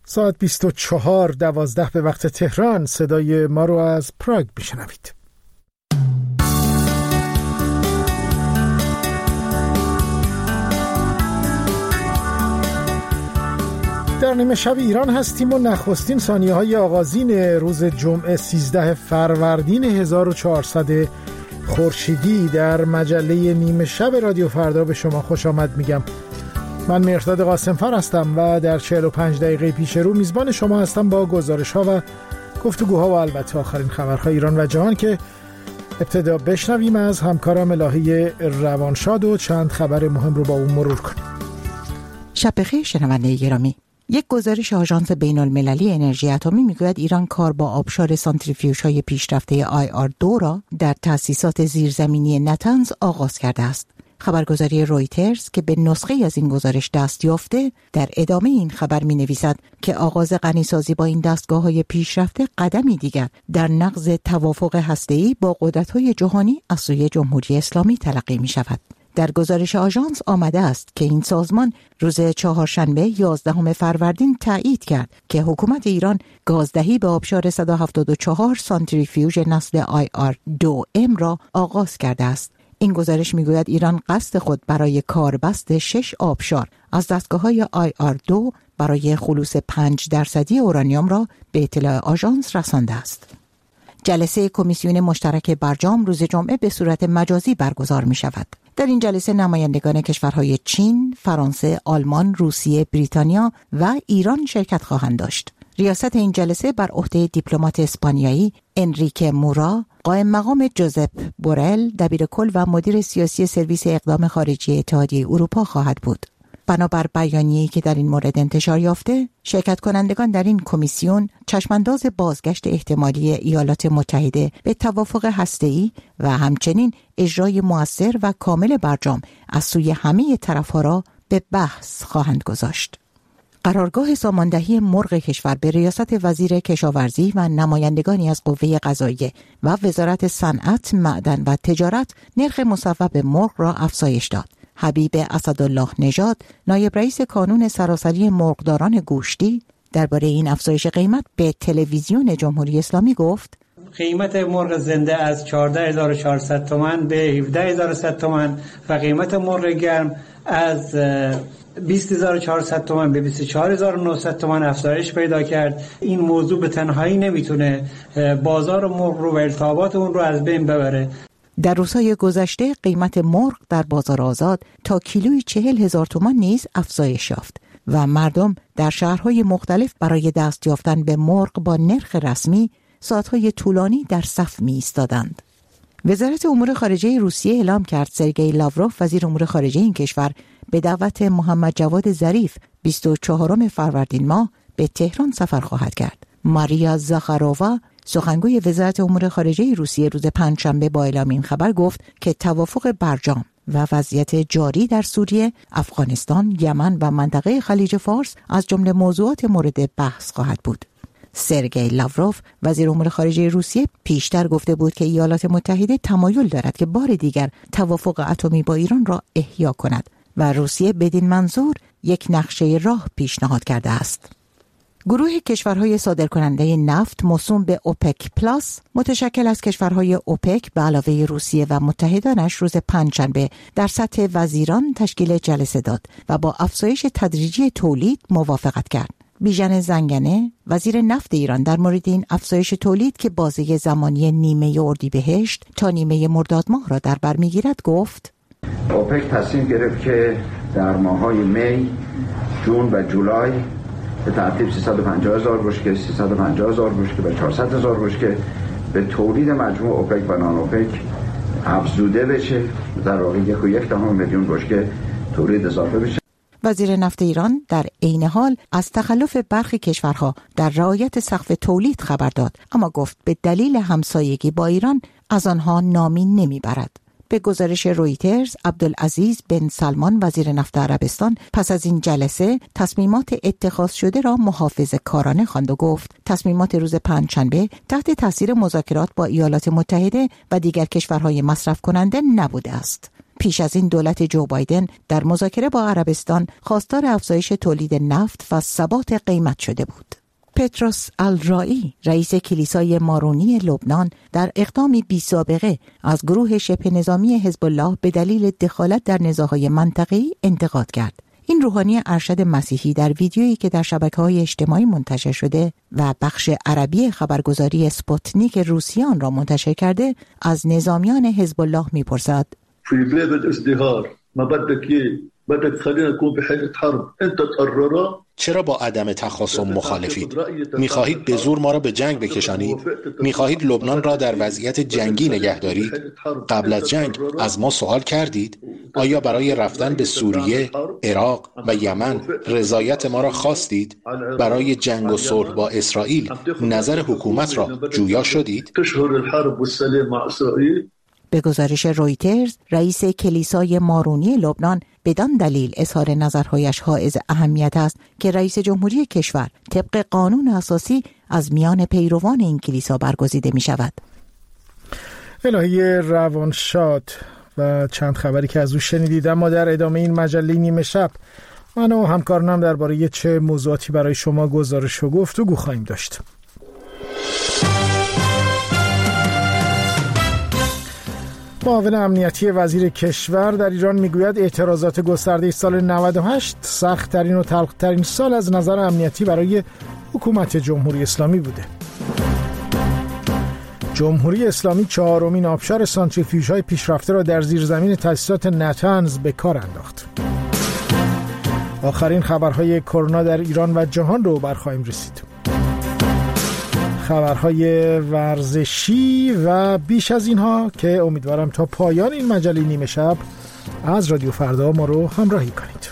ساعت 24:12 به وقت تهران. صدای ما رو از پراگ میشنوید. در نیمه شب ایران هستیم و نخستین ثانیه‌های آغازین روز جمعه 13 فروردین 1400 خورشیدی در مجله نیمه شب رادیو فردا به شما خوش آمد میگم. من مهرداد قاسمفر هستم و در 45 دقیقه پیش رو میزبان شما هستم با گزارش‌ها و گفتگوها و البته آخرین خبرهای ایران و جهان که ابتدا بشنویم از همکارم الهی روانشاد و چند خبر مهم رو با اون مرور کنیم. شب بخیر شنونده گرامی. یک گزارش آژانس بین‌المللی انرژی اتمی میگوید ایران کار با آبشار سانتریفیوژهای پیشرفته IR2 را در تأسیسات زیرزمینی نتنز آغاز کرده است. خبرگزاری رویترز که به نسخه از این گزارش دست یافته در ادامه این خبر می نویسد که آغاز غنیسازی با این دستگاه‌های پیشرفته قدمی دیگر در نقض توافق هسته‌ای با قدرت‌های جهانی از سوی جمهوری اسلامی تلقی می شود. در گزارش آژانس آمده است که این سازمان روز چهارشنبه 11 فروردین تایید کرد که حکومت ایران گازدهی به آبشار 174 سانتریفیوژ نسل IR2M را آغاز کرده است. این گزارش میگوید ایران قصد خود برای کاربست 6 آبشار از دستگاه‌های IR2 برای خلوص 5% اورانیوم را به اطلاع آژانس رسانده است. جلسه کمیسیون مشترک برجام روز جمعه به صورت مجازی برگزار می شود. در این جلسه نمایندگان کشورهای چین، فرانسه، آلمان، روسیه، بریتانیا و ایران شرکت خواهند داشت. ریاست این جلسه بر عهده دیپلمات اسپانیایی انریکه مورا، قائم مقام جوزپ بورل، دبیرکل و مدیر سیاسی سرویس اقدام خارجی اتحادیه اروپا خواهد بود. بنابر بیانیه‌ای که در این مورد انتشار یافته، شرکت کنندگان در این کمیسیون چشمانداز بازگشت احتمالی ایالات متحده به توافق هسته‌ای و همچنین اجرای مؤثر و کامل برجام از سوی همه طرف‌ها را به بحث خواهند گذاشت. قرارگاه ساماندهی مرغ کشور به ریاست وزیر کشاورزی و نمایندگانی از قوه قضاییه و وزارت صنعت، معدن و تجارت نرخ مصوب مرغ را افزایش داد. حبیب اسدالله نژاد، نایب رئیس کانون سراسری مرغداران گوشتی، درباره این افزایش قیمت به تلویزیون جمهوری اسلامی گفت: قیمت مرغ زنده از 14400 تومان به 17100 تومان و قیمت مرغ گرم از 20400 تومان به 24900 تومان افزایش پیدا کرد. این موضوع به تنهایی نمیتونه بازار مرغ رو و ارتباطات اون رو از بین ببره. در روزهای گذشته قیمت مرغ در بازار آزاد تا کیلویی 40,000 تومان نیز افزایش یافت و مردم در شهرهای مختلف برای دست یافتن به مرغ با نرخ رسمی ساعتهای طولانی در صف می ایستادند. وزارت امور خارجه روسیه اعلام کرد سرگئی لاوروف، وزیر امور خارجه این کشور، به دعوت محمد جواد ظریف 24 فروردین ماه به تهران سفر خواهد کرد. ماریا زاخارووا، سخنگوی وزارت امور خارجه روسیه، روز پنجشنبه با اعلام این خبر گفت که توافق برجام و وضعیت جاری در سوریه، افغانستان، یمن و منطقه خلیج فارس از جمله موضوعات مورد بحث خواهد بود. سرگئی لاوروف، وزیر امور خارجه روسیه، پیشتر گفته بود که ایالات متحده تمایل دارد که بار دیگر توافق اتمی با ایران را احیا کند و روسیه بدین منظور یک نقشه راه پیشنهاد کرده است. گروه کشورهای صادرکننده نفت موسوم به اوپک پلاس، متشکل از کشورهای اوپک به علاوه روسیه و متحدانش، روز پنجشنبه در سطح وزیران تشکیل جلسه داد و با افزایش تدریجی تولید موافقت کرد. بیژن زنگنه، وزیر نفت ایران، در مورد این افزایش تولید که بازه زمانی نیمه اردیبهشت تا نیمه مرداد ماه را در بر میگیرد گفت: اوپک تصمیم گرفت که در ماه‌های می، جون و جولای به ترتیب 350,000 بشکه، 350,000 بشکه و 400,000 بشکه به تولید مجموع اوپک و نان اوپک افزوده بشه، در واقع 1.1 میلیون بشکه تولید اضافه بشه. وزیر نفت ایران در عین حال از تخلف برخی کشورها در رعایت سقف تولید خبر داد، اما گفت به دلیل همسایگی با ایران از آنها نامی نمیبرد. به گزارش رویترز، عبدالعزیز بن سلمان، وزیر نفت عربستان، پس از این جلسه تصمیمات اتخاذ شده را محافظه‌کارانه خواند و گفت تصمیمات روز پنجشنبه تحت تاثیر مذاکرات با ایالات متحده و دیگر کشورهای مصرف کننده نبوده است. پیش از این دولت جو بایدن در مذاکره با عربستان خواستار افزایش تولید نفت و ثبات قیمت شده بود. پتروس الرایی، رئیس کلیسای مارونی لبنان، در اقدامی بی‌سابقه از گروه شبه نظامی حزب الله به دلیل دخالت در نزاع‌های منطقه‌ای انتقاد کرد. این روحانی ارشد مسیحی در ویدیویی که در شبکه‌های اجتماعی منتشر شده و بخش عربی خبرگزاری اسپوتنیک روسیان را منتشر کرده، از نظامیان حزب الله می‌پرسد: في بلاد الازدهار ما بدك خلينا نكون بحالة حرب انت تقرر. چرا با عدم تخاصم مخالفید؟ می‌خواهید به زور ما را به جنگ بکشانید؟ می‌خواهید لبنان را در وضعیت جنگی نگه دارید؟ قبل از جنگ از ما سوال کردید؟ آیا برای رفتن به سوریه، عراق و یمن رضایت ما را خواستید؟ برای جنگ و صلح با اسرائیل نظر حکومت را جویا شدید؟ به گزارش رویترز، رئیس کلیسای مارونی لبنان بدان دلیل اظهار نظرهایش حائز اهمیت است که رئیس جمهوری کشور طبق قانون اساسی از میان پیروان این کلیسا برگزیده می شود. الهی روانشاد و چند خبری که از او شنیدید. اما در ادامه این مجله نیمه شب من و همکارانم درباره چه موضوعاتی برای شما گزارش و گفتگو خواهیم داشت. معاون امنیتی وزیر کشور در ایران میگوید اعتراضات گسترده سال 98 سخت‌ترین و تلخ‌ترین سال از نظر امنیتی برای حکومت جمهوری اسلامی بوده. جمهوری اسلامی 4مین آبشار سانتریفیوژهای پیشرفته را در زیرزمین تأسیسات نتنز به کار انداخت. آخرین خبرهای کرونا در ایران و جهان رو برخواهیم رسید. خبرهای ورزشی و بیش از اینها که امیدوارم تا پایان این مجله نیمه شب از رادیو فردا ما رو همراهی کنید.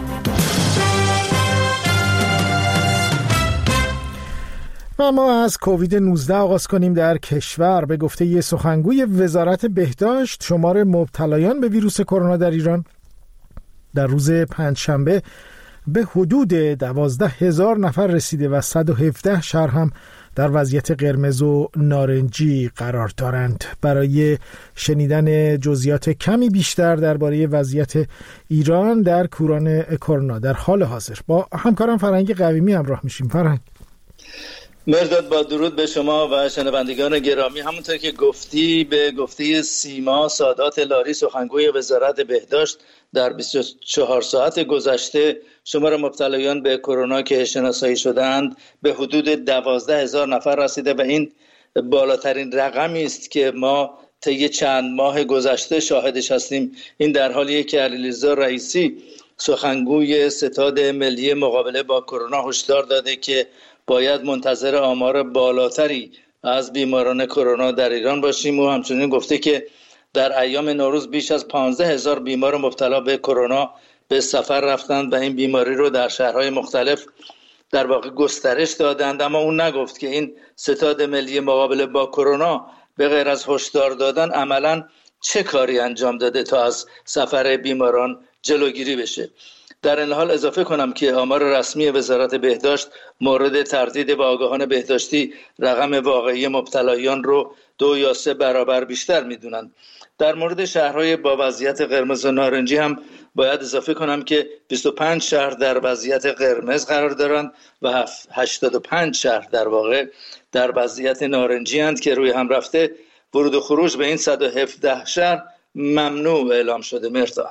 و ما از کووید 19 آغاز کنیم. در کشور به گفته یه سخنگوی وزارت بهداشت، شمار مبتلایان به ویروس کرونا در ایران در روز پنجشنبه به حدود 12,000 نفر رسیده و 117 شهر هم در وضعیت قرمز و نارنجی قرار دارند. برای شنیدن جزئیات کمی بیشتر درباره وضعیت ایران در کوران کرونا در حال حاضر با همکارم فرهنگ قویمی همراه میشیم. فرهنگ. مرداد، با درود به شما و شنوندگان گرامی. همونطور که گفتی، به گفته سیما سادات لاری، سخنگوی وزارت بهداشت، در 24 ساعت گذشته شمار مبتلایان به کرونا که شناسایی شدند به حدود 12,000 نفر رسیده و این بالاترین رقمی است که ما طی چند ماه گذشته شاهدش هستیم. این در حالیه که علیرضا رئیسی، سخنگوی ستاد ملی مقابله با کرونا، هشدار داده که باید منتظر آمار بالاتری از بیماران کرونا در ایران باشیم و همچنین گفته که در ایام نوروز بیش از 15,000 بیمار مبتلا به کرونا به سفر رفتند و این بیماری رو در شهرهای مختلف در واقع گسترش دادند. اما اون نگفت که این ستاد ملی مقابله با کرونا به غیر از هشدار دادن عملاً چه کاری انجام داده تا از سفر بیماران جلوگیری بشه. در این حال اضافه کنم که آمار رسمی وزارت بهداشت مورد تردید و آگاهان بهداشتی رقم واقعی مبتلایان رو 2 یا 3 برابر بیشتر میدونند. در مورد شهرهای با وضعیت قرمز و نارنجی هم باید اضافه کنم که 25 شهر در وضعیت قرمز قرار دارند و 85 شهر در واقع در وضعیت نارنجی هستند که روی هم رفته ورود و خروج به این 117 شهر ممنوع اعلام شده. مرداد.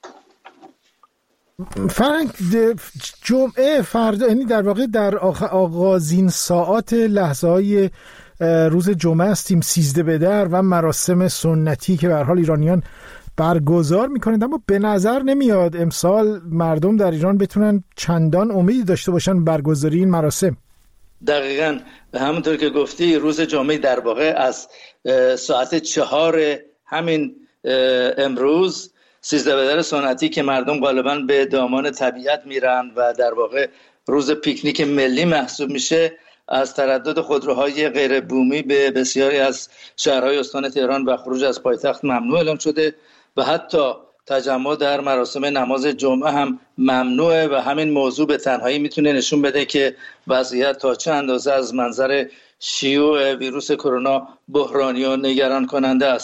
فرنگ، جمعه فردا، یعنی در واقع در آغازین ساعات لحظه های روز جمعه هستیم، 13 بدر و مراسم سنتی که به هر حال ایرانیان برگزار میکنند، اما به نظر نمیاد امسال مردم در ایران بتونن چندان امیدی داشته باشن برگزاری این مراسم. دقیقاً همونطور که گفتی، روز جمعه در واقع از ساعت 4 همین امروز 13 بدر سنتی که مردم غالباً به دامان طبیعت میرن و در واقع روز پیکنیک ملی محسوب میشه، از تردد خودروهای غیر بومی به بسیاری از شهرهای استان تهران و خروج از پایتخت ممنوع اعلام شده و حتی تجمع در مراسم نماز جمعه هم ممنوعه و همین موضوع به تنهایی میتونه نشون بده که وضعیت تا چه اندازه از منظر شیوع ویروس کرونا بحرانی و نگران کننده است.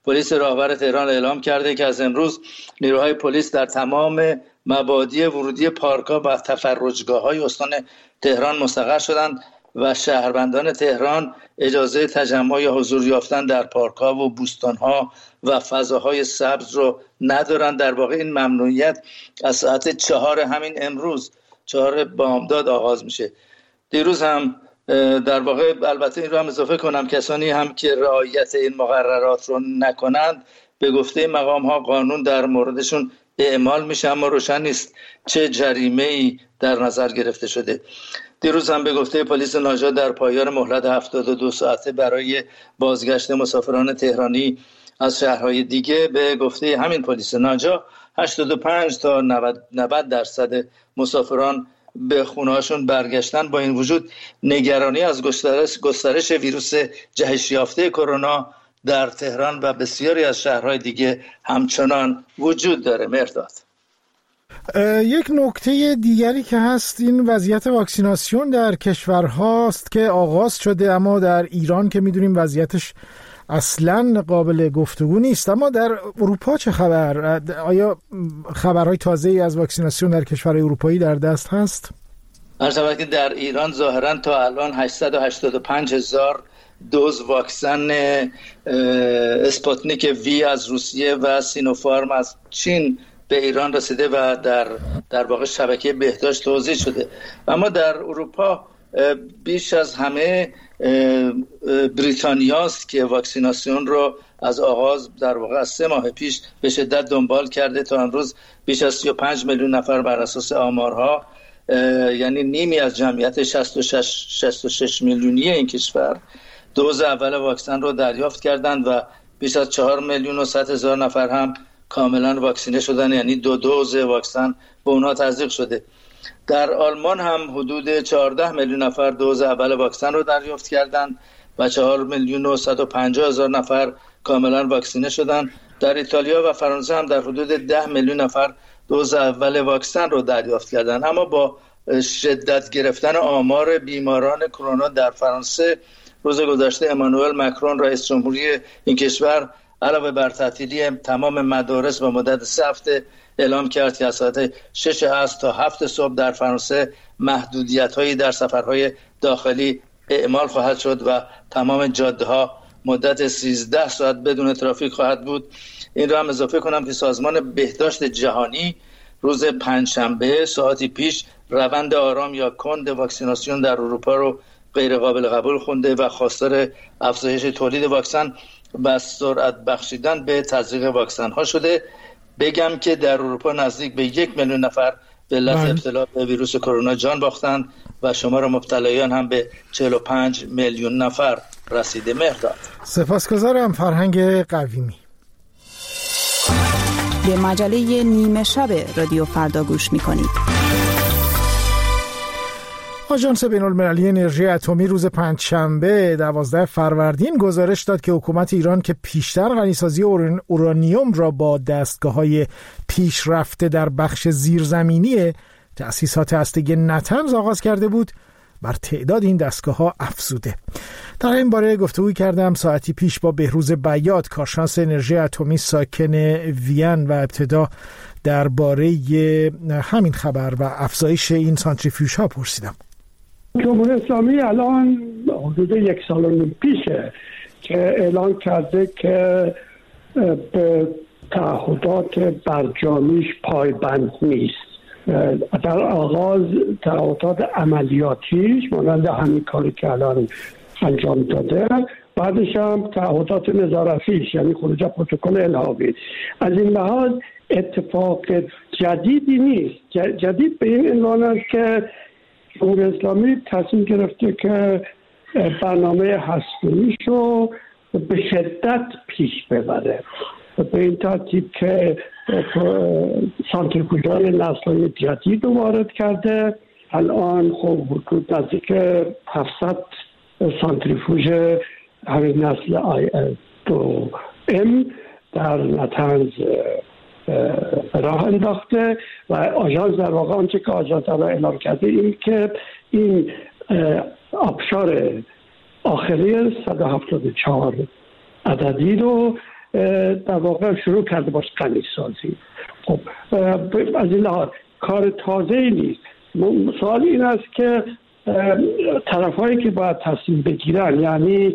پلیس راهور تهران اعلام کرده که از امروز نیروهای پلیس در تمام مبادی ورودی پارک‌ها و تفرجگاه‌های استان تهران مستقر شدند و شهروندان تهران اجازه تجمع یا حضور یافتن در پارک‌ها و بوستان‌ها و فضاهای سبز رو ندارند. در واقع این ممنوعیت از ساعت 4 همین امروز 4 بامداد آغاز میشه. دیروز هم در واقع البته این رو هم اضافه کنم کسانی هم که رعایت این مقررات رو نکنند به گفته مقام‌ها قانون در موردشون اعمال میشه، اما روشن نیست چه جریمه‌ای در نظر گرفته شده. دیروز هم به گفته پلیس ناجا در پایان مهلت 72 ساعته برای بازگشت مسافران تهرانی از شهرهای دیگه به گفته همین پلیس ناجا 85 تا 90% مسافران به خونه‌هاشون برگشتن. با این وجود نگرانی از گسترش ویروس جهش یافته کرونا در تهران و بسیاری از شهرهای دیگه همچنان وجود داره. مرداد، یک نکته دیگری که هست این وضعیت واکسیناسیون در کشورهاست که آغاز شده، اما در ایران که میدونیم وضعیتش اصلا قابل گفتگو نیست. اما در اروپا چه خبر؟ آیا خبرهای تازه‌ای از واکسیناسیون در کشورهای اروپایی در دست هست؟ هر که در ایران ظاهرا تا الان 885,000 دوز واکسن اسپوتنیک وی از روسیه و سینوفارم از چین به ایران رسیده و در واقع شبکه بهداشت توزیع شده. اما در اروپا بیش از همه بریتانیاست که واکسیناسیون رو از آغاز در واقع از 3 ماه پیش به شدت دنبال کرده. تا امروز بیش از 35 میلیون نفر بر اساس آمارها، یعنی نیمی از جمعیت 66 میلیونی این کشور دوز اول واکسن رو دریافت کردند و بیش از 4,100,000 نفر هم کاملا واکسینه شدن، یعنی 2 دوز واکسن به اونها تزریق شده. در آلمان هم حدود 14 میلیون نفر دوز اول واکسن رو دریافت کردند و 4,150,000 نفر کاملا واکسینه شدند. در ایتالیا و فرانسه هم در حدود 10 میلیون نفر دوز اول واکسن رو دریافت کردند. اما با شدت گرفتن آمار بیماران کرونا در فرانسه، روز گذشته امانوئل مکرون رئیس جمهوری این کشور علاوه بر تعطیلی تمام مدارس و مدت 3 هفته اعلام کرد که از ساعت 6 عصر تا 7 صبح در فرانسه محدودیت‌هایی در سفرهای داخلی اعمال خواهد شد و تمام جاده‌ها مدت 13 ساعت بدون ترافیک خواهد بود. این را هم اضافه کنم که سازمان بهداشت جهانی روز پنجشنبه ساعتی پیش روند آرام یا کند واکسیناسیون در اروپا رو غیر قابل قبول خونده و خواستار افزایش تولید واکسن و سرعت بخشیدن به تزریق واکسن ها شده. بگم که در اروپا نزدیک به 1 میلیون نفر به علت ابتلا به ویروس کرونا جان باختند و شمار مبتلایان هم به 45 میلیون نفر رسیده. مهرداد، سپاسگزارم. فرهنگ قویمی. به مجله نیمه شب رادیو فردا گوش می‌کنید. آژانس بین‌المللی انرژی اتمی روز پنجشنبه 12 فروردین گزارش داد که حکومت ایران که پیشتر غنیسازی اورانیوم را با دستگاه‌های پیشرفته در بخش زیرزمینی تأسیسات هسته‌ای نتنز آغاز کرده بود، بر تعداد این دستگاه‌ها افزوده. در این باره گفتگو کردم ساعتی پیش با بهروز بیات، کارشناس انرژی اتمی ساکن وین، و ابتدا درباره همین خبر و افزایش این سانتریفیوژها پرسیدم. جمهوری اسلامی الان حدود 1 سال و نیم پیشه که اعلان کرده که به تعهدات برجامیش پایبند نیست. در آغاز تعهدات عملیاتیش مانند همین کاری که الان انجام داده، بعدش هم تعهدات نظارتیش یعنی خروج پروتکل الحاقی. از این لحاظ اتفاق جدیدی نیست. جدید به این عنوان است که جمهوری اسلامی تصمیم گرفته که برنامه هسته‌ایش رو به شدت پیش ببره، به این ترتیب که سانتریفیوژهای نسل‌های جدید رو وارد کرده. الان خب حدود نزدیک 700 سانتریفیوژ همین نسل IL2M در نتنز راه انداخته و آژانس در واقع آنچه که آژانس الان اعلام کرده این که این آبشار آخری 174 عددی رو در واقع شروع کرده باش غنی سازی. خب از این لحاظ کار تازه‌ای نیست. سوال این است که طرفایی که باید تصمیم بگیرن، یعنی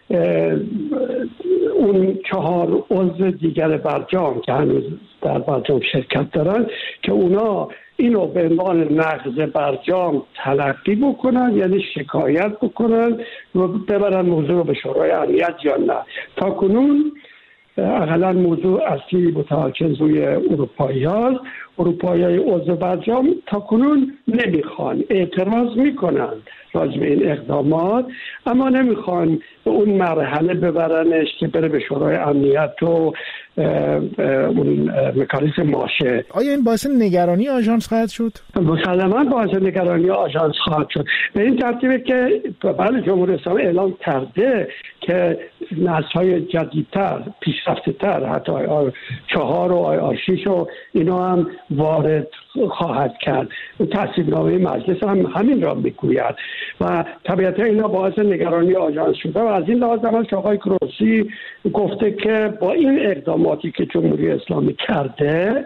اون 4 عضو دیگر برجام که هنوز در برجام شرکت دارن، که اونا اینو به عنوان نقض برجام تلقی بکنن، یعنی شکایت بکنن و ببرن موضوع رو به شورای امنیت یا نه. تا کنون اقلا موضوع اصلی متمرکز روی اروپایی عضو برجام تا کنون نمیخوان، اعتراض میکنن راجع به این اقدامات، اما نمیخوان به اون مرحله ببرنش که بره به شورای امنیت و اون مکانیزم ماشه. آیا این باعث نگرانی آژانس خواهد شد؟ مسلماً باعث نگرانی آژانس خواهد شد. به این ترتیبه که بله جمهوری اسلامی اعلام کرده که نسل‌های جدیدتر، پیشرفته‌تر، حتی IR4 و IR6 و اینا هم وارد خواهد کرد. تصویبنامه مجلس هم همین را میگوید و طبیعتا اینا باعث نگرانی آژانس شده و از این لحاظ هم آقای گروسی گفته که با این اقداماتی که جمهوری اسلامی کرده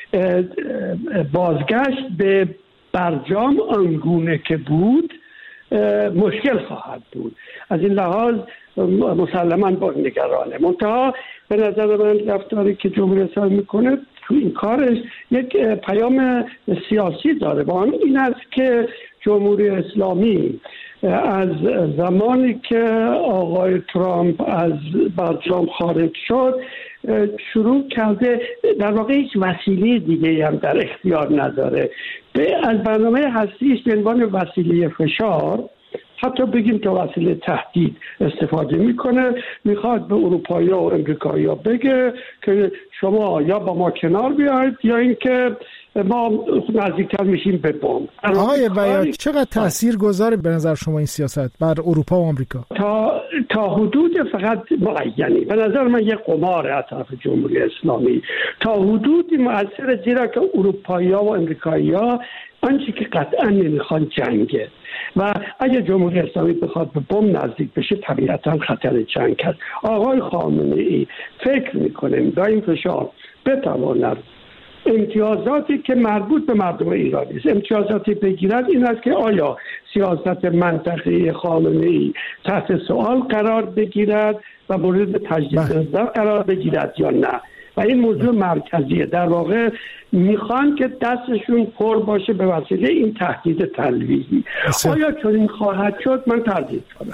بازگشت به برجام آنگونه که بود مشکل خواهد بود. از این لحاظ مسلماً با نگرانه. منتها به نظر من رفتاری که جمهوری اسلامی میکنه تو این کارش یک پیام سیاسی داره و آن این است که جمهوری اسلامی از زمانی که آقای ترامپ از برجام خارج شد شروع کرده در واقع هیچ وسیله دیگه هم در اختیار نداره، از برنامه هستیش به عنوان وسیله فشار، حتی بگیم که وسیله تهدید استفاده میکنه. میخواد به اروپایی و امریکایی بگه که شما یا با ما کنار بیاید یا اینکه ما نزدیکتر میشیم به بمب. آقای بیات، چقدر تأثیر گذاره به نظر شما این سیاست بر اروپا و آمریکا؟ تا حدود فقط معینی. به نظر من یک قمار از طرف جمهوری اسلامی تا حدودی مؤثر، زیرا که اروپایی‌ها و امریکایی‌ها آنچه که قطعا نمیخوان جنگه و اگه جمهوری اسلامی بخواد به بمب نزدیک بشه طبیعتا خطر جنگ هست. آقای خامنه‌ای فکر میکنه با این فشار بتواند امتیازاتی که مربوط به مردم ایرانی است امتیازاتی بگیرد. این است که آیا سیاست منطقه‌ای خامنه‌ای تحت سوال قرار بگیرد و مورد تجدید نظر قرار بگیرد یا نه. و این موضوع مرکزیه. در واقع میخوان که دستشون پر باشه به وسیله این تهدید تلویحی. آیا چنین خواهد شد؟ من تردید کنم.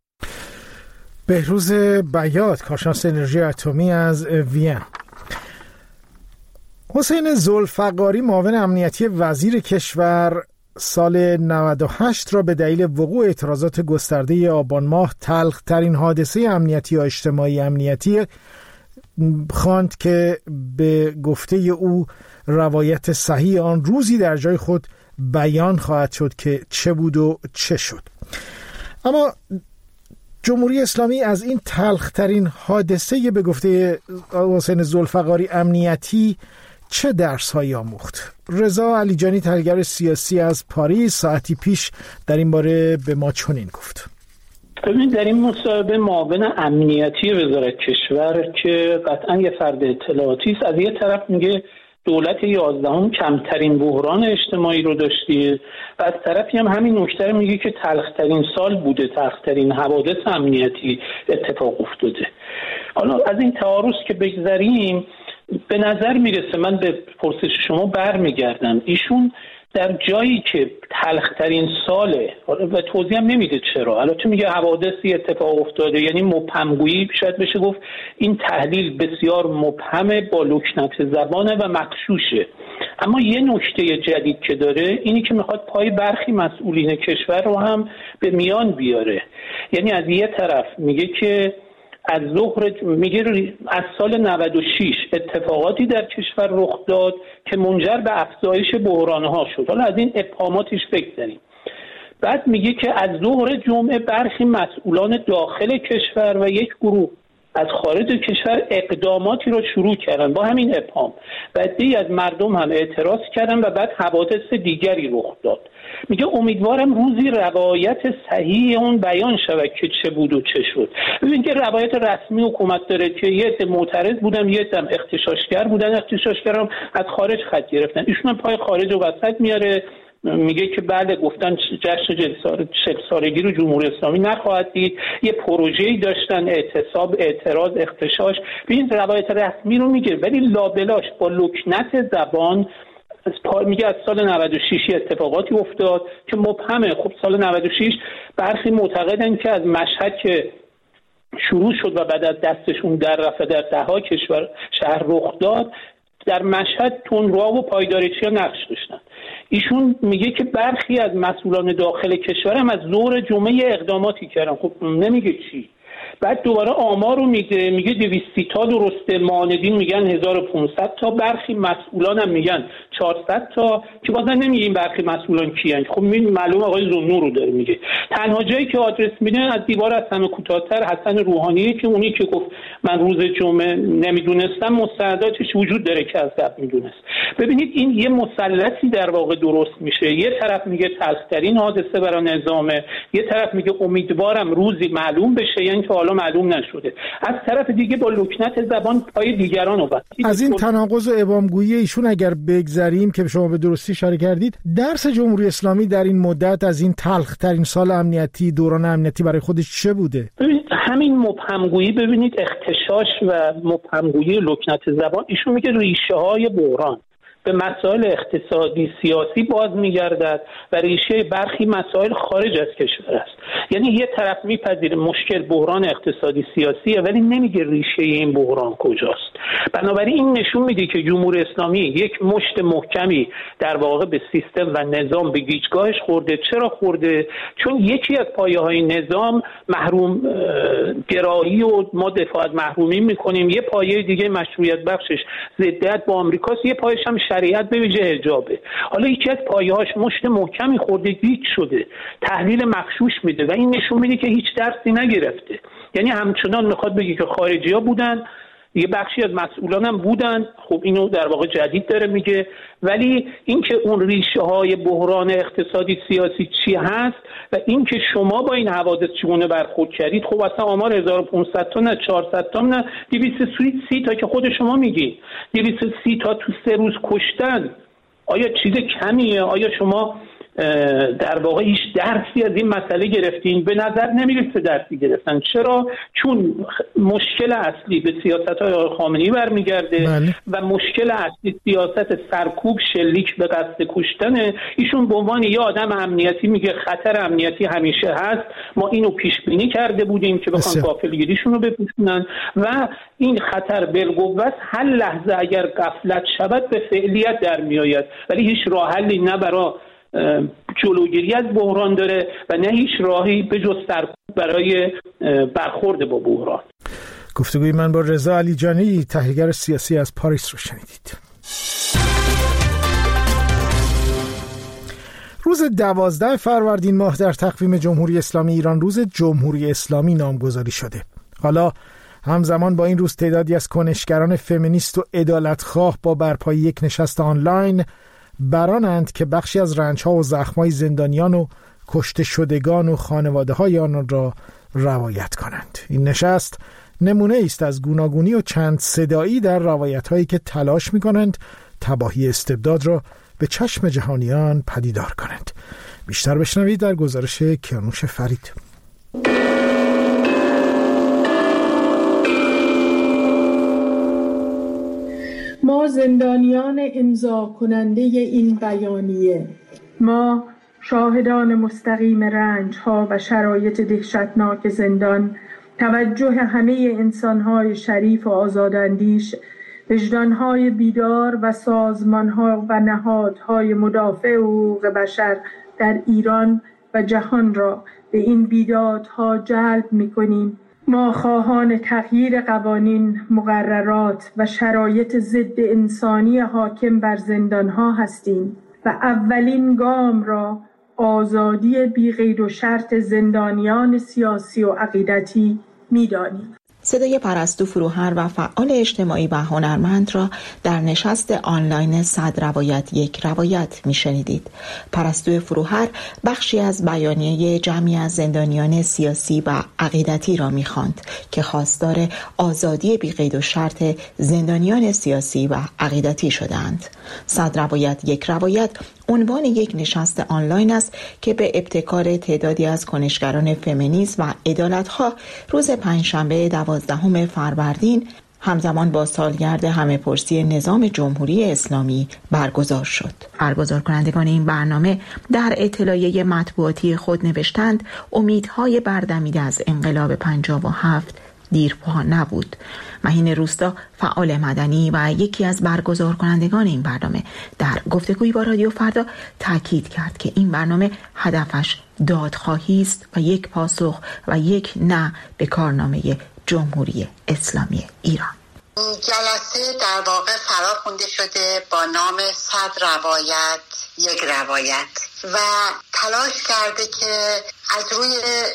بهروز بیات، کارشناس انرژی اتمی از وین. حسین ذوالفقاری، معاون امنیتی وزیر کشور، سال 98 را به دلیل وقوع اعتراضات گسترده آبان ماه تلخ‌ترین حادثه امنیتی یا اجتماعی امنیتی خواند که به گفته او روایت صحیح آن روزی در جای خود بیان خواهد شد که چه بود و چه شد. اما جمهوری اسلامی از این تلخ‌ترین حادثه به گفته حسین ذوالفقاری امنیتی چه درس‌هایی آموخت؟ رضا علیجانی، تحلیلگر سیاسی از پاریس، ساعتی پیش در این باره به ما چنین گفت. ببینید در این مصاحبه معاون امنیتی وزارت کشور که قطعا یه فرد اطلاعاتی است، از یه طرف میگه دولت 11 کمترین بحران اجتماعی رو داشته و از طرفی هم همین نکته میگه که تلخ‌ترین سال بوده، تلخ‌ترین حوادث امنیتی اتفاق افتاده. حالا از این تعارض که بگذریم، به نظر میرسه، من به پرسش شما برمیگردم، ایشون در جایی که تلخ‌ترین ساله و توضیح هم نمیده چرا، البته میگه حوادثی اتفاق افتاده، یعنی مبهمگویی شاید بشه گفت این تحلیل بسیار مبهمه، با لکنت زبانه و مغشوشه. اما یه نکته جدید که داره اینی که میخواد پای برخی مسئولین کشور رو هم به میان بیاره. یعنی از یه طرف میگه که از از سال 96 اتفاقاتی در کشور رخ داد که منجر به افزایش بحران‌ها شد. حالا از این ابهاماتش بگذریم. بعد میگه که از ظهر جمعه برخی مسئولان داخل کشور و یک گروه از خارج کشور اقداماتی رو شروع کردن با همین ابهام و عده‌ای از مردم هم اعتراض کردن و بعد حوادث دیگری رخ داد. میگه امیدوارم روزی روایت صحیح اون بیان شود که چه بود و چه شد. ببین که روایت رسمی حکومت داره که یه عده معترض بودن، یه عده اغتشاشگر بودن، اغتشاشگرام از خارج خط گرفتن، ایشون پای خارج و وسط میاره، میگه که بله گفتن جشن 40 سالگی رو جمهوری اسلامی نخواهد دید، یه پروژه‌ای داشتن، اعتصاب، اعتراض، اغتشاش. ببین روایت رسمی رو میگه ولی لابلاش با لکنت زبان میگه از سال 96 اتفاقاتی افتاد که مبهمه. خب سال 96 برخی معتقدن که از مشهد که شروع شد و بعد از دستشون در رفت در ده‌ها کشور شهر رخ داد، در مشهد تندرو و پایداریچی‌ها نقش داشتن. ایشون میگه که برخی از مسئولان داخل کشور هم از ظهر جمعه اقداماتی کردن. خب نمیگه چی. بعد دوباره آمار رو میگه 200 تا درسته، معاندین میگن 1500 تا، برخی مسئولان هم میگن 400 تا که بازن نمیگه این برخی مسئولان کیان. خب معلوم آقای زنور رو داره میگه. تنها جایی که آدرس میده از دیوار از همه کوتاه‌تر حسن روحانیه که اونی که گفت من روز جمعه نمیدونستم مستنداتش وجود داره که از قبل میدونست. ببینید این یه مثلثی در واقع درست میشه. یه طرف میگه تلخ‌ترین حادثه برای نظامه، یه طرف میگه امیدوارم روزی معلوم بشه، یعنی که حالا معلوم نشده. از طرف دیگه با لکنت زبان پای دیگران رو بستید. از این تناقض و ابهامگویی ایشون اگر بگذریم که شما به درستی اشاره کردید، درس جمهوری اسلامی در این مدت از این تلخ‌ترین سال امنیتی، دوران امنیتی برای خودش چه بوده؟ ببینید همین مبهمگویی، ببینید اغتشاش و مبهمگویی لکنت زبان، ایشون میگه ریشه‌های بحران به مسائل اقتصادی سیاسی باز میگردد و ریشه برخی مسائل خارج از کشور است. یعنی یه طرف میپذیره مشکل بحران اقتصادی سیاسیه ولی نمیگه ریشه این بحران کجاست. بنابراین این نشون میده که جمهوری اسلامی یک مشت محکمی در واقع به سیستم و نظام به گیجگاهش خورده. چرا خورده؟ چون یکی از پایه‌های نظام محروم گرایی و ما دفاع از محرومین میکنیم، یه پایه دیگه مشروعیت بخشش ضدیت با آمریکاست، یه پایه‌ش هم شریعت به ویژه حجابه. حالا یکی از پایه‌هاش مشت محکمی خورده، گیج شده، تحلیل مغشوش میده و این نشون میده که هیچ درسی نگرفته. یعنی همچنان میخواد بگه که خارجی‌ها بودن، یه بخشی از مسئولان هم بودن. خب اینو در واقع جدید داره میگه، ولی اینکه اون ریشه های بحران اقتصادی سیاسی چی هست و اینکه شما با این حوادث چگونه برخورد کردید، خب اصلا آمار 1500 تا نه 400 تا نه 230 تا که خود شما میگی 230 تا تو 3 روز کشتن، آیا چیز کمیه؟ آیا شما در واقع هیچ درسی از این مسئله گرفتین؟ به نظر نمیرسه درسی گرفتن. چرا؟ چون مشکل اصلی به سیاست‌های آقای خامنه‌ای برمیگرده و مشکل اصلی سیاست سرکوب شلیک به قصد کشتن. ایشون به عنوان یه آدم امنیتی میگه خطر امنیتی همیشه هست، ما اینو پیش بینی کرده بودیم که بخوان غافلگیریشون رو بپوشونن و این خطر بالقوه هر لحظه اگر غفلت شود به فعلیت در میآید، ولی هیچ راه حلی نه برای جلوگیری از بحران داره و نه هیچ راهی به جز سرکوب برای برخورد با بحران. گفتگوی من با رضا علیجانی، تحلیلگر سیاسی از پاریس رو شنیدید. روز 12 فروردین ماه در تقویم جمهوری اسلامی ایران روز جمهوری اسلامی نامگذاری شده. حالا همزمان با این روز تعدادی از کنشگران فمینیست و عدالتخواه با برپای یک نشست آنلاین برانند که بخشی از رنج‌ها و زخم‌های زندانیان و کشته شدگان و خانواده‌های آنان را روایت کنند. این نشست نمونه است از گوناگونی و چند صدایی در روایت‌هایی که تلاش می‌کنند تباهی استبداد را به چشم جهانیان پدیدار کنند. بیشتر بشنوید در گزارش کیانوش فرید. ما زندانیان امضا کننده این بیانیه، ما شاهدان مستقیم رنج‌ها و شرایط دهشتناک زندان، توجه همه انسان‌های شریف و آزاداندیش، وجدان‌های بیدار و سازمان‌ها و نهادهای مدافع حقوق بشر در ایران و جهان را به این بیدادها جلب می‌کنیم. ما خواهان تغییر قوانین، مقررات و شرایط ضد انسانی حاکم بر زندانها هستیم و اولین گام را آزادی بی قید و شرط زندانیان سیاسی و عقیدتی می‌دانیم. صدای پرستو فروهر و فعال اجتماعی و هنرمند را در نشست آنلاین 100 روایت یک روایت میشنیدید. پرستو فروهر بخشی از بیانیه جمعی از زندانیان سیاسی و عقیدتی را می‌خواند که خواستار آزادی بی قید و شرط زندانیان سیاسی و عقیدتی شدند. 100 روایت یک روایت عنوان یک نشست آنلاین است که به ابتکار تعدادی از کنشگران فمینیسم و عدالت‌خواه روز پنجشنبه 12 فروردین همزمان با سالگرد همه‌پرسی نظام جمهوری اسلامی برگزار شد. برگزار کنندگان این برنامه در اطلاعیه مطبوعاتی خود نوشتند امیدهای بردمیده از انقلاب 57 دیرپا نبود. مهین روستا فعال مدنی و یکی از برگزار کنندگان این برنامه در گفتگویی با رادیو فردا تاکید کرد که این برنامه هدفش دادخواهی است و یک پاسخ و یک نه به کارنامه جمهوری اسلامی ایران. جلسه در واقع فراخوانده شده با نام 100 روایت یک روایت و تلاش کرده که از روی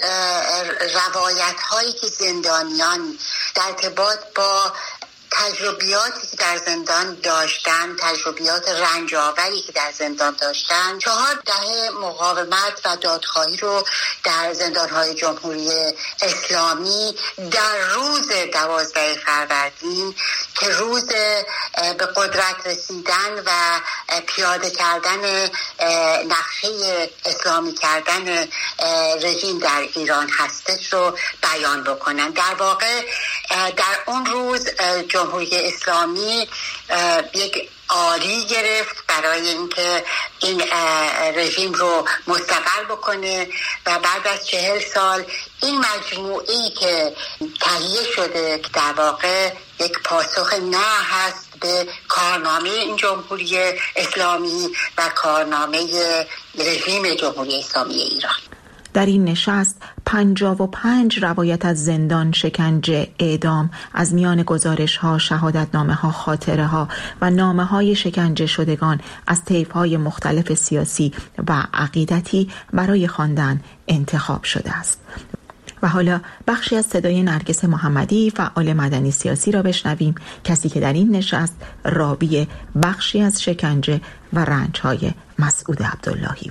روایت هایی که زندانیان در ارتباط با تجربیاتی که در زندان داشتن، تجربیات رنج‌آوری که در زندان داشتن، 4 دهه مقاومت و دادخواهی رو در زندان‌های جمهوری اسلامی در روز 12 فروردین که روز به قدرت رسیدن و پیاده کردن نقشه اسلامی کردن رژیم در ایران هستش رو بیان بکنن. در واقع در اون روز جمهوری اسلامی یک آری گرفت برای اینکه این رژیم رو مستقر بکنه و بعد از 40 سال این مجموعه‌ای که تهیه شده که در واقع یک پاسخ نه هست به کارنامه این جمهوری اسلامی و کارنامه رژیم جمهوری اسلامی ایران. در این نشست 55 روایت از زندان، شکنجه، اعدام، از میان گزارش‌ها، شهادتنامه‌ها، خاطره‌ها و نامه‌های شکنجه شدگان از طیف‌های مختلف سیاسی و عقیدتی برای خواندن انتخاب شده است. و حالا بخشی از صدای نرگس محمدی فعال مدنی سیاسی را بشنویم، کسی که در این نشست راوی بخشی از شکنجه و رنج‌های مسعود عبداللهی.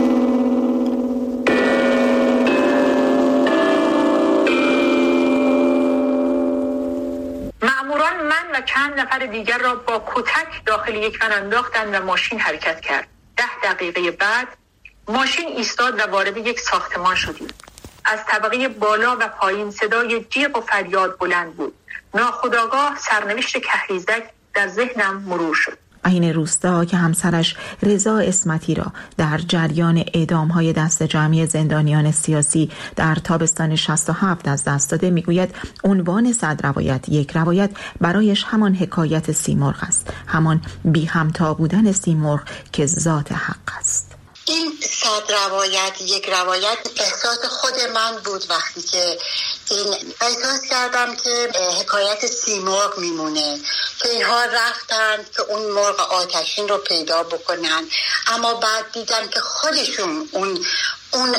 من و چند نفر دیگر را با کتک داخل یک من انداختند و ماشین حرکت کرد. 10 دقیقه بعد ماشین ایستاد و وارد یک ساختمان شدیم. از طبقه بالا و پایین صدای جیغ و فریاد بلند بود. ناخودآگاه سرنوشت کهریزک در ذهنم مرور شد. مهین روستا که همسرش رضا اسمتی را در جریان اعدام‌های دست جمعی زندانیان سیاسی در تابستان 67 از دست داده میگوید عنوان 100 روایت یک روایت برایش همان حکایت سیمرغ است، همان بی همتا بودن سیمرغ که ذات حق است. این 100 روایت یک روایت احساس خود من بود وقتی که این احساس کردم که حکایت سیمرغ میمونه که اینها رفتن که اون مرغ آتشین رو پیدا بکنن، اما بعد دیدم که خودشون اون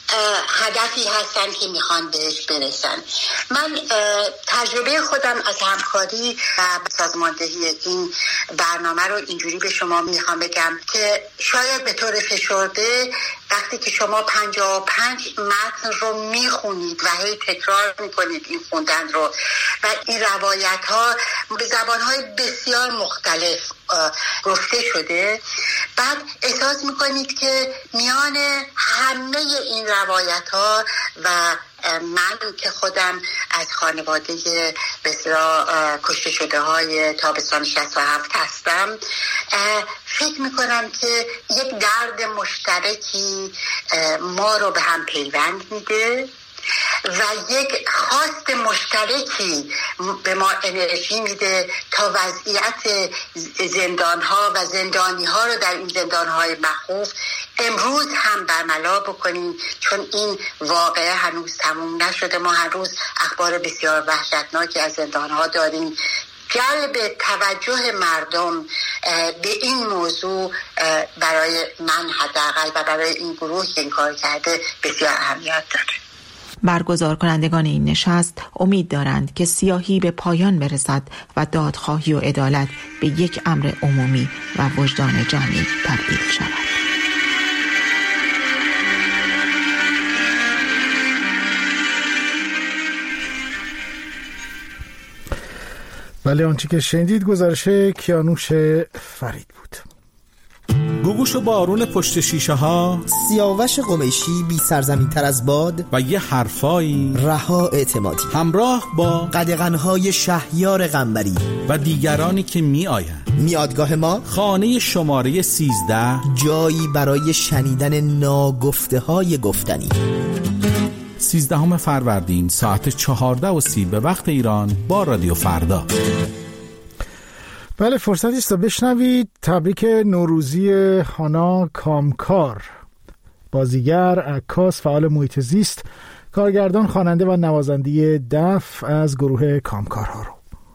هدفی هستن که میخوان بهش برسن. من تجربه خودم از همکاری و سازماندهی این برنامه رو اینجوری به شما میخوام بگم که شاید به طور فشرده وقتی که شما 55 متن رو میخونید و هی تکرار میکنید این خوندن رو و این روایت ها به زبانهای بسیار مختلف گفته شده، بعد احساس میکنید که میان همه این روایت ها و من که خودم از خانواده بسیار کشته شده های تابستان 67 هستم، فکر میکنم که یک درد مشترکی ما رو به هم پیوند میده و یک خواست مشترکی به ما انرژی میده تا وضعیت زندانها و زندانیها رو در این زندانهای مخوف امروز هم برملا بکنیم، چون این واقعه هنوز تموم نشده. ما هر روز اخبار بسیار وحشتناکی از زندانها داریم. جلب توجه مردم به این موضوع برای من حداقل و برای این گروه که این کار کرده بسیار اهمیت داره. برگزار کنندگان این نشست امید دارند که سیاهی به پایان برسد و دادخواهی و عدالت به یک امر عمومی و وجدان جمعی تبدیل شود. بله، آنچه که شنیدید گزارش کیانوش فرید بود. گوگوش و بارون پشت شیشه ها، سیاوش قمیشی بی سرزمین تر از باد و یه حرفایی، رها اعتمادی، همراه با قدغن‌های شهیار قنبری و دیگرانی که می آیند. میادگاه ما خانه شماره 13، جایی برای شنیدن ناگفته های گفتنی. 13 فروردین ساعت 14:30 به وقت ایران با رادیو فردا. بله، فرصتی است تا بشنوید تبریک نوروزی هانا کامکار، بازیگر، عکاس، فعال محیط زیست، کارگردان، خواننده و نوازنده دف از گروه کامکارها رو.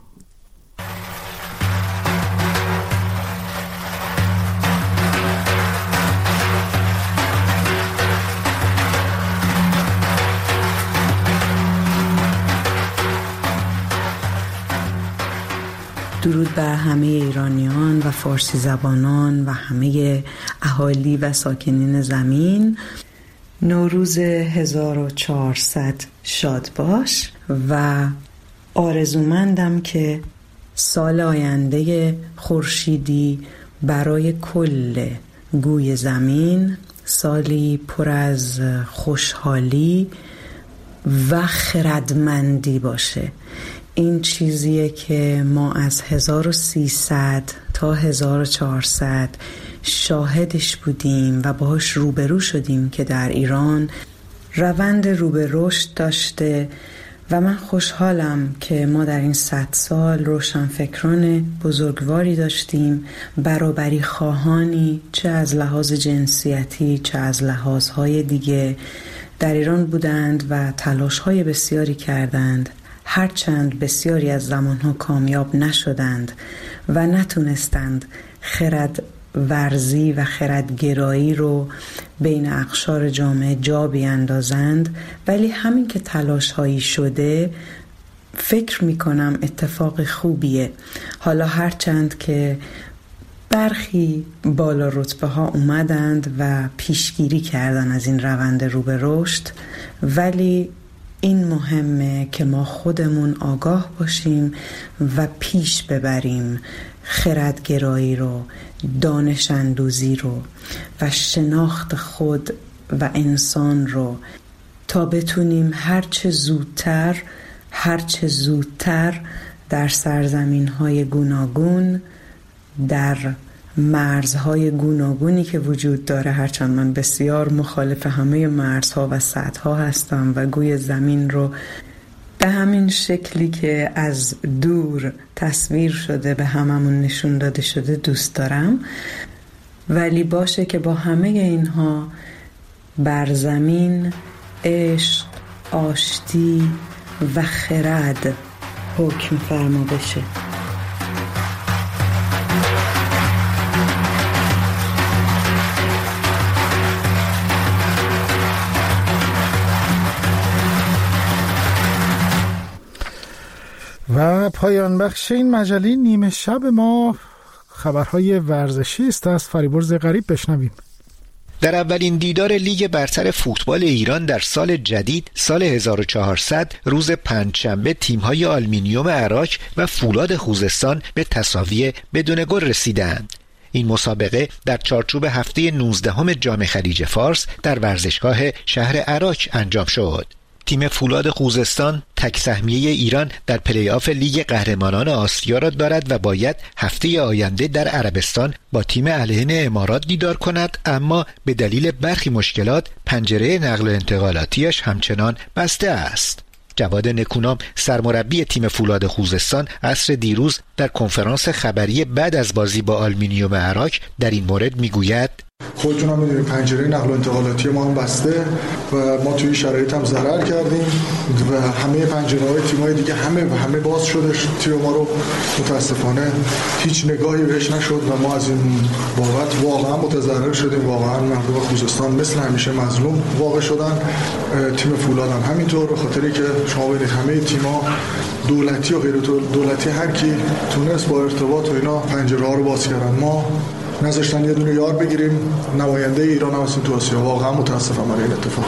درود بر همه ایرانیان و فارسی زبانان و همه اهالی و ساکنین زمین. نوروز 1400 شاد باش و آرزومندم که سال آینده خورشیدی برای کل گوی زمین، سالی پر از خوشحالی و خردمندی باشه. این چیزیه که ما از 1300 تا 1400 شاهدش بودیم و باهاش روبرو شدیم که در ایران روند رو به رشد داشته و من خوشحالم که ما در این 100 سال روشنفکران بزرگواری داشتیم، برابری خواهانی، چه از لحاظ جنسیتی چه از لحاظهای دیگه در ایران بودند و تلاش‌های بسیاری کردند، هرچند بسیاری از زمانها کامیاب نشدند و نتونستند خرد ورزی و خردگرایی رو بین اقشار جامعه جا بیندازند، ولی همین که تلاش هایی شده فکر میکنم اتفاق خوبیه. حالا هرچند که برخی بالا رتبه ها اومدند و پیشگیری کردن از این روند رو به رشد، ولی این مهمه که ما خودمون آگاه باشیم و پیش ببریم خردگرایی رو، دانش اندوزی رو و شناخت خود و انسان رو، تا بتونیم هرچه زودتر در سرزمین‌های گوناگون، در مرزهای گوناگونی که وجود داره، هرچند من بسیار مخالف همه مرزها و سدها هستم و گوی زمین رو به همین شکلی که از دور تصویر شده به هممون نشون داده شده دوست دارم، ولی باشه که با همه اینها بر زمین عشق، آشتی و خرد حکم فرما بشه. و پایان بخش این مجله نیمه شب ما خبرهای ورزشی است. از فریبرز غریب بشنویم. در اولین دیدار لیگ برتر فوتبال ایران در سال جدید سال 1400 روز پنجشنبه تیم‌های آلومینیوم عراق و فولاد خوزستان به تساوی بدون گل رسیدند. این مسابقه در چارچوب هفته 19 جام خلیج فارس در ورزشگاه شهر عراق انجام شد. تیم فولاد خوزستان تک سهمیه ایران در پلی آف لیگ قهرمانان آسیا را دارد و باید هفته آینده در عربستان با تیم اهل‌هند امارات دیدار کند، اما به دلیل برخی مشکلات پنجره نقل و انتقالاتیش همچنان بسته است. جواد نکونام سرمربی تیم فولاد خوزستان عصر دیروز در کنفرانس خبری بعد از بازی با آلومینیوم عراق در این مورد میگوید: خودتون هم می‌دونید پنجره نقل و انتقالاتی ما هم بسته و ما توی شرایط هم ضرر کردیم و همه پنجره‌های تیم‌های دیگه همه باز شده. تیم ما رو متاسفانه هیچ نگاهی بهش نشد و ما از این بابت واقعا متضرر شدیم. واقعا مردم خوزستان مثل همیشه مظلوم واقع شدن. تیم فولاد هم همینطور، به خاطری که شما ببینید همه تیم‌ها دولتی و غیر دولتی هر کی تونست با ارتباط و اینا پنجره‌ها رو باز کردن. ما نذاشتن یه دونه یار بگیریم. نماینده ایران هم هستیم تو آسیا. واقعا متاسفم برای این اتفاق.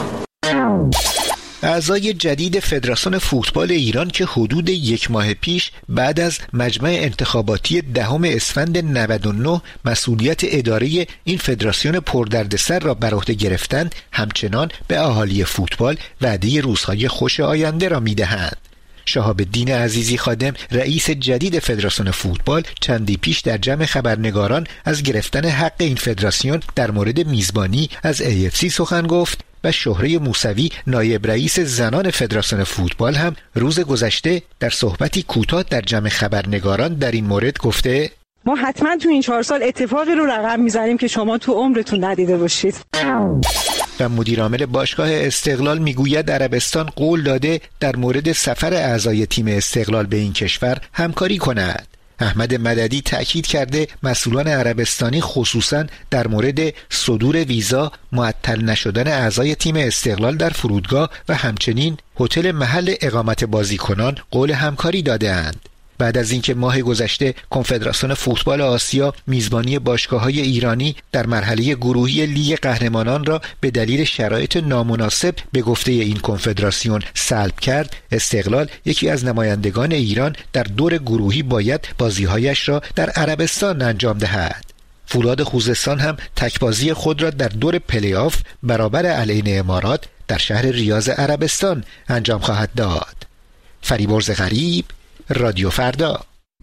اعضای جدید فدراسیون فوتبال ایران که حدود 1 ماه پیش بعد از مجمع انتخاباتی 10 اسفند 99 مسئولیت اداره این فدراسیون پردردسر را بر عهده گرفتند، همچنان به اهالی فوتبال وعده روزهای خوش آینده را می‌دهند. شهاب‌الدین عزیزی خادم رئیس جدید فدراسیون فوتبال چندی پیش در جمع خبرنگاران از گرفتن حق این فدراسیون در مورد میزبانی از AFC سخن گفت و شهره موسوی نایب رئیس زنان فدراسیون فوتبال هم روز گذشته در صحبتی کوتاه در جمع خبرنگاران در این مورد گفته ما حتما تو این 4 سال اتفاقی رو رقم میزنیم که شما تو عمرتون ندیده باشید. و مدیرعامل باشگاه استقلال میگوید عربستان قول داده در مورد سفر اعضای تیم استقلال به این کشور همکاری کند. احمد مددی تأکید کرده مسئولان عربستانی خصوصاً در مورد صدور ویزا، معطل نشدن اعضای تیم استقلال در فرودگاه و همچنین هتل محل اقامت بازیکنان قول همکاری داده‌اند. بعد از اینکه ماه گذشته کنفدراسیون فوتبال آسیا میزبانی باشگاه‌های ایرانی در مرحله گروهی لیگ قهرمانان را به دلیل شرایط نامناسب به گفته این کنفدراسیون سلب کرد، استقلال یکی از نمایندگان ایران در دور گروهی باید بازی‌هایش را در عربستان انجام دهد. فولاد خوزستان هم تکبازی خود را در دور پلی آف برابر علیه امارات در شهر ریاض عربستان انجام خواهد داد. فریبرز غریب، رادیو فردا.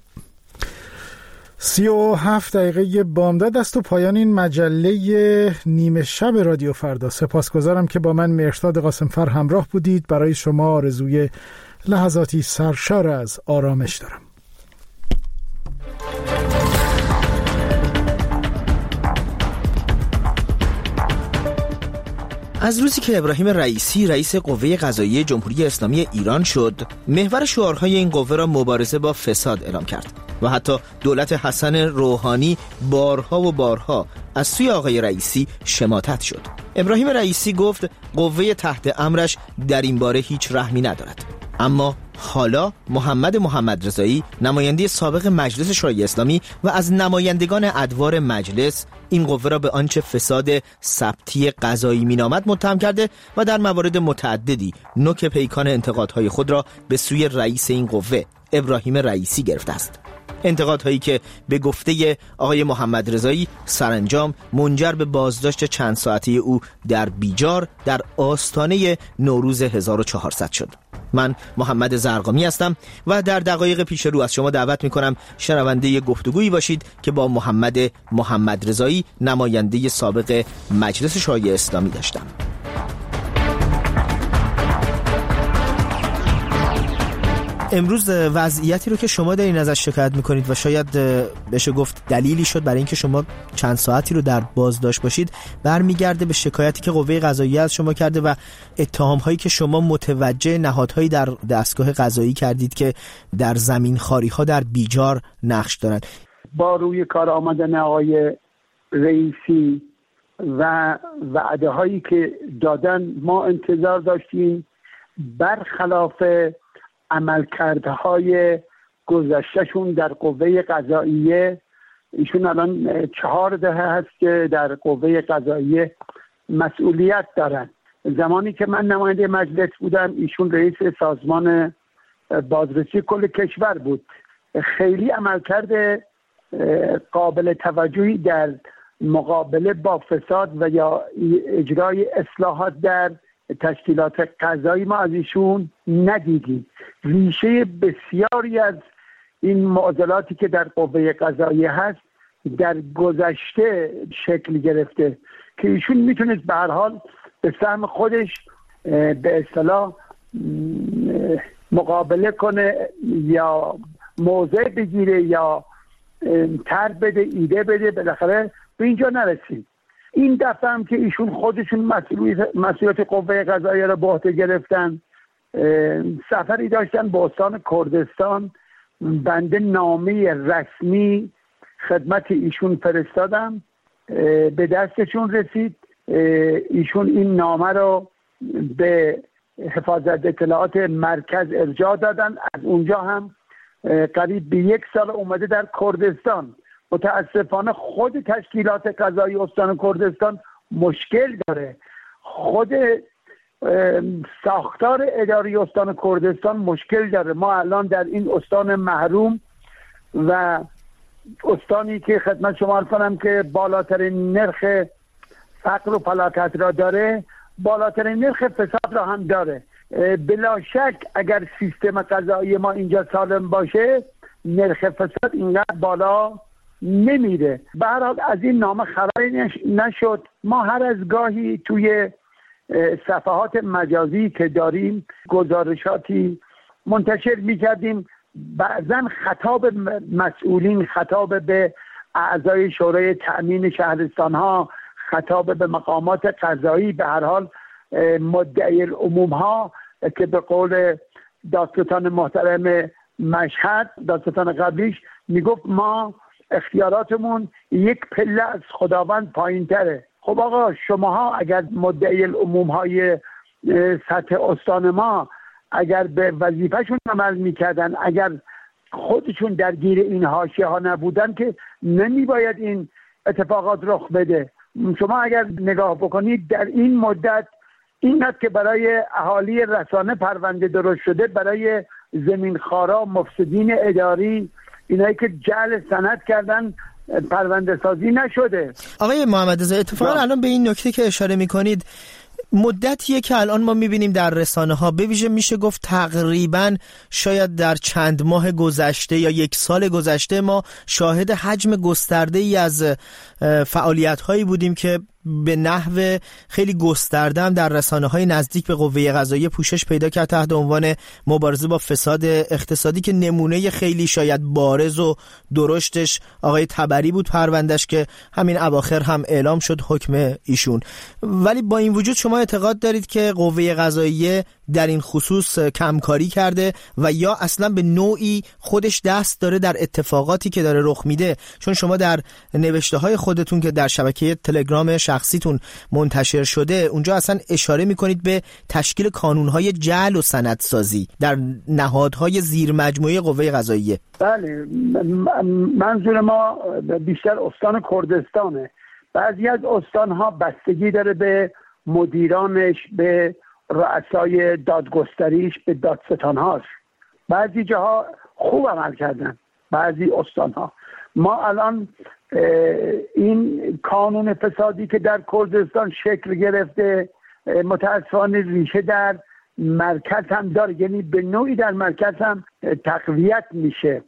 37 دقیقه بامداد است و پایان این مجله نیمه شب رادیو فردا. سپاسگزارم که با من مهرداد قاسمفر همراه بودید. برای شما آرزوی لحظاتی سرشار از آرامش دارم. از روزی که ابراهیم رئیسی رئیس قوه قضاییه جمهوری اسلامی ایران شد، محور شعارهای این قوه را مبارزه با فساد اعلام کرد و حتی دولت حسن روحانی بارها و بارها از سوی آقای رئیسی شماتت شد. ابراهیم رئیسی گفت قوه تحت امرش در این باره هیچ رحمی ندارد. اما حالا محمد رضایی نماینده سابق مجلس شورای اسلامی و از نمایندگان ادوار مجلس این قوه را به آنچه فساد ثبتی قضایی مینامد متهم کرده و در موارد متعددی نوک پیکان انتقادهای خود را به سوی رئیس این قوه ابراهیم رئیسی گرفته است. انتقادهایی که به گفته آقای محمد رضایی سرانجام منجر به بازداشت چند ساعته او در بیجار در آستانه نوروز 1400 شد. من محمد زرقامی هستم و در دقایق پیش رو از شما دعوت میکنم شنونده گفتگویی باشید که با محمد رضایی نماینده سابق مجلس شورای اسلامی داشتم. امروز وضعیتی رو که شما دارین ازش شکایت میکنید و شاید بشه گفت دلیلی شد برای اینکه شما چند ساعتی رو در بازداشت باشید، برمیگرده به شکایتی که قوه قضاییه از شما کرده و اتهام هایی که شما متوجه نهادهایی در دستگاه قضایی کردید که در زمین خاری ها در بیجار نقش دارند. با روی کار آمدن آقای رئیسی و وعده هایی که دادن ما انتظار داشتیم برخلاف عملکردهای گذشتهشون در قوه قضاییه. ایشون الان 4 دهه هست که در قوه قضاییه مسئولیت دارن. زمانی که من نماینده مجلس بودم ایشون رئیس سازمان بازرسی کل کشور بود. خیلی عملکرد قابل توجهی در مقابله با فساد و یا اجرای اصلاحات در تشکیلات قضایی ما از ایشون ندیدیم. ریشه بسیاری از این معضلاتی که در قوه قضاییه هست در گذشته شکل گرفته که ایشون میتونست به هر حال به سهم خودش به اصطلاح مقابله کنه یا موضع بگیره یا طرح بده، ایده بده. بالاخره به اینجا نرسید. این دفعه هم که ایشون خودشون مسئولیت قوه قضاییه را به عهده گرفتن، سفری داشتن به استان کردستان، بنده نامه رسمی خدمت ایشون فرستادم، به دستشون رسید. ایشون این نامه رو به حفاظت اطلاعات مرکز ارجاع دادن. از اونجا هم قریب به 1 سال اومده در کردستان. متاسفانه خود تشکیلات قضایی استان کردستان مشکل داره، خود ساختار اداری استان کردستان مشکل داره. ما الان در این استان محروم و استانی که خدمت شما عرض کنم که بالاترین نرخ فقر و فلاکت را داره، بالاترین نرخ فساد را هم داره. بلا شک اگر سیستم قضایی ما اینجا سالم باشه، نرخ فساد اینقدر بالا نمیره. به هر حال از این نامه خبری نشد. ما هر از گاهی توی صفحات مجازی که داریم گزارشاتی منتشر میکردیم، بعضا خطاب مسئولین، خطاب به اعضای شورای تأمین شهرستان ها، خطاب به مقامات قضایی، به هر حال مدعی العموم ها که به قول دادستان محترم مشهد، دادستان قبلیش میگفت ما اختیاراتمون 1 پله از خداوند پایین تره. خب آقا شماها اگر مدعی العموم های سطح استان ما اگر به وظیفهشون عمل میکردن، اگر خودشون درگیر این حاشیه ها نبودن که نمیباید این اتفاقات رخ بده. شما اگر نگاه بکنید در این مدت اینقدر که برای اهالی رسانه پرونده درست شده، برای زمینخوارا، مفسدین اداری، اینایی که جعل سند کردن پرونده سازی نشده. آقای محمد رضا، اتفاقا الان به این نکته که اشاره میکنید، مدتیه که الان ما میبینیم در رسانه ها، به ویژه میشه گفت تقریبا شاید در چند ماه گذشته یا 1 سال گذشته ما شاهد حجم گسترده ای از فعالیت هایی بودیم که به نحو خیلی گسترده هم در رسانه‌های نزدیک به قوه قضاییه پوشش پیدا کرد تحت عنوان مبارزه با فساد اقتصادی، که نمونه خیلی شاید بارز و درشتش آقای تبری بود پروندهش که همین اواخر هم اعلام شد حکم ایشون. ولی با این وجود شما اعتقاد دارید که قوه قضاییه در این خصوص کمکاری کرده و یا اصلا به نوعی خودش دست داره در اتفاقاتی که داره رخ میده؟ چون شما در نوشته های خودتون که در شبکه تلگرام شخصیتون منتشر شده، اونجا اصلا اشاره میکنید به تشکیل کانونهای جعل و سندسازی در نهادهای زیر مجموعه قوه قضاییه. بله، منظور ما بیشتر استان کردستانه. بعضی از استانها بستگی داره به مدیرانش، به رؤسای دادگستریش، به دادستانهاش. بعضی جاها خوب عمل کردن، بعضی استانها. ما الان این کانون فسادی که در کردستان شکل گرفته متاسفانه ریشه در مرکز هم داره، یعنی به نوعی در مرکز هم تقویت میشه.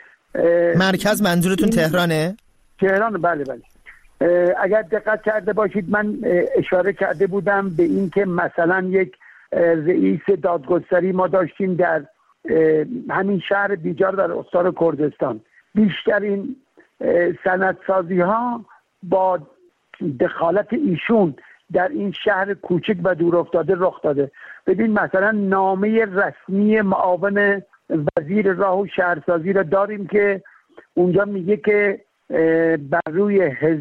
مرکز منظورتون تهرانه؟ تهران، بله بله. اگر دقت کرده باشید من اشاره کرده بودم به این که مثلا یک رئیس دادگستری ما داشتیم در همین شهر بیجار در استان کردستان. بیشترین سندسازی ها با دخالت ایشون در این شهر کوچک و دور افتاده رخ داده. ببین مثلا نامه رسمی معاون وزیر راه و شهرسازی را داریم که اونجا میگه که بر روی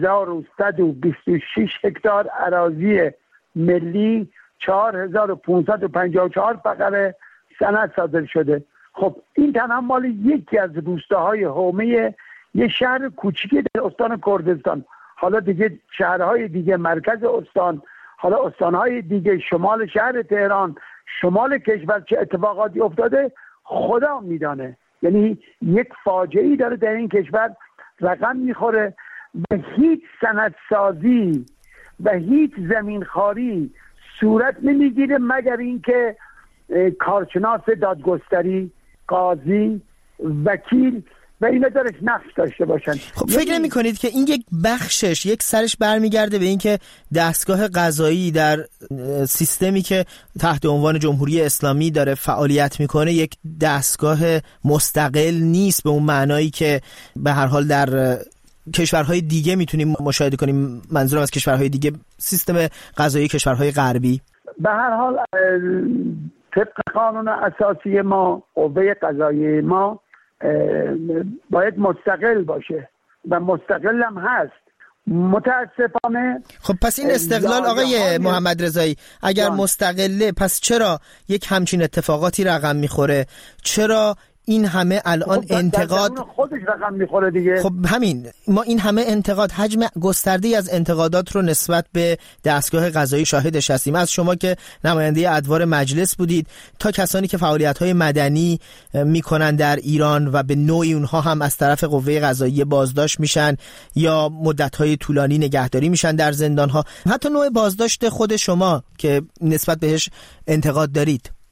1126 هکتار اراضی ملی 4554 فقره سند صادر شده. خب این تنها مال یکی از روستاهای حومه یه شهر کوچیکی در استان کردستان. حالا دیگه شهرهای دیگه مرکز استان، حالا استانهای دیگه، شمال شهر تهران، شمال کشور چه اتفاقاتی افتاده خدا میدانه. یعنی یک فاجعه‌ای داره در این کشور رقم میخوره و هیچ سندسازی و هیچ زمینخواری صورت نمیگیره مگر اینکه کارشناس دادگستری، قاضی، وکیل و اینا درش نقش داشته باشن. خب فکر نمی کنید که این یک بخشش، یک سرش برمیگرده به این که دستگاه قضایی در سیستمی که تحت عنوان جمهوری اسلامی داره فعالیت میکنه یک دستگاه مستقل نیست به اون معنایی که به هر حال در کشورهای دیگه میتونیم مشاهده کنیم؟ منظورم از کشورهای دیگه، سیستم قضایی کشورهای غربی. به هر حال طبق قانون اساسی ما قوه قضاییه ما باید مستقل باشه و مستقل هم هست. متاسفانه خب پس این استقلال آقای محمد رضایی اگر مستقله، پس چرا یک همچین اتفاقاتی رقم میخوره؟ چرا این همه الان انتقاد خودش رقم میخوره دیگه؟ خب همین، ما این همه انتقاد، حجم گسترده‌ای از انتقادات رو نسبت به دستگاه قضایی شاهدش هستیم. از شما که نماینده ادوار مجلس بودید تا کسانی که فعالیت‌های مدنی میکنن در ایران و به نوعی اونها هم از طرف قوه قضاییه بازداشت میشن یا مدت‌های طولانی نگهداری میشن در زندان‌ها، حتی نوع بازداشت خود شما که نسبت بهش انتقاد دارید.